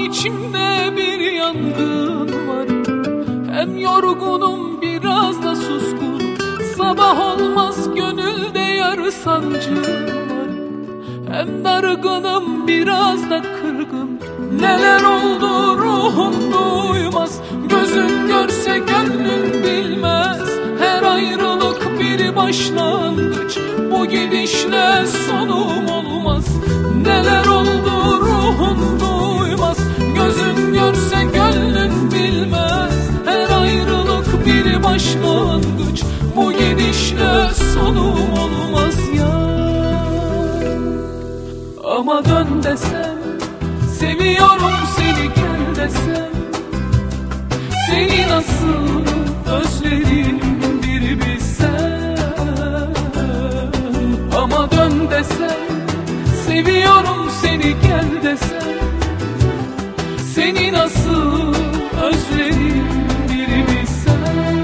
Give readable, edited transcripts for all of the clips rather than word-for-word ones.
içimde bir yangın var. Hem yorgunum biraz da suskun. Sabah olmaz gönülde yar sancı var. Hem dargınım biraz da kırgın. Neler oldu ruhum duymaz. Gözün görse gönlün bilmez. Her ayrılık bir başlangıç. Bu gidişle sonum olmaz. Neler oldu ruhum duymaz. Gözün görse gönlün bilmez. Her ayrılık bir başlangıç. Bu gidişle sonum olmaz ya. Ama dön desem, seviyorum seni gel desem, seni nasıl özledim bir bilsen. Ama dön desem, seviyorum seni gel desem, seni nasıl özledim bir bilsen.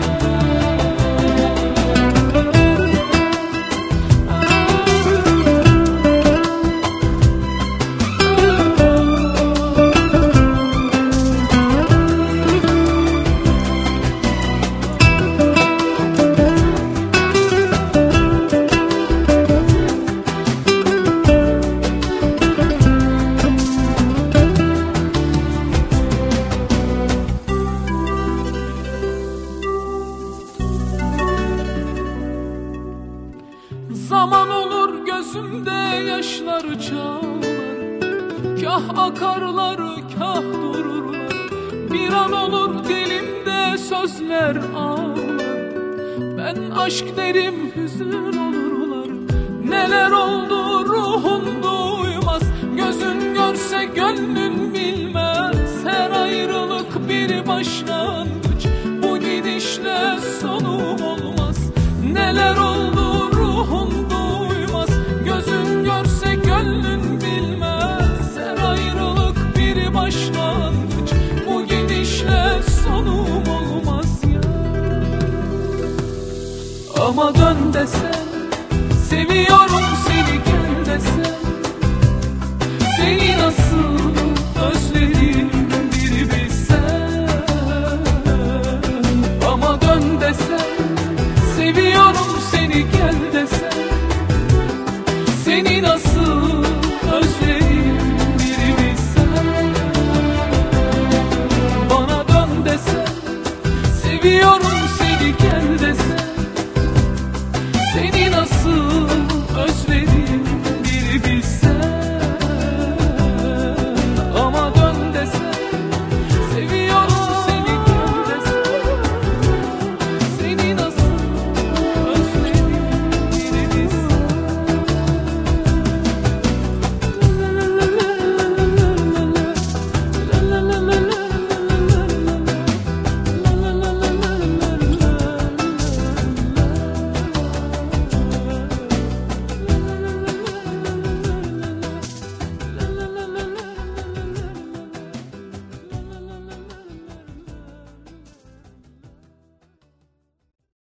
Zaman olur gözümde yaşlar çağlar. Kah akarlar kah dururlar. Bir an olur dilimde sözler ağlar. Ben aşk derim hüzün olurlar. Neler oldu ruhun duymaz. Gözün görse gönlün bilmez. Her ayrılık bir başlangıç. Bu gidişle sonum olmaz. Neler oldu ruhun duymaz. Gözün görse gönlün bilmez. Her ayrılık bir başlangıç. Bu gidişle sonum olmaz ya. Ama dön desem, seviyorum seni gel desem, seni nasıl özledim bir bilsen. Ama dön desem, seviyorum seni gel desem, seni nasıl özledim bir bilsen. Bana dön desem, seviyorum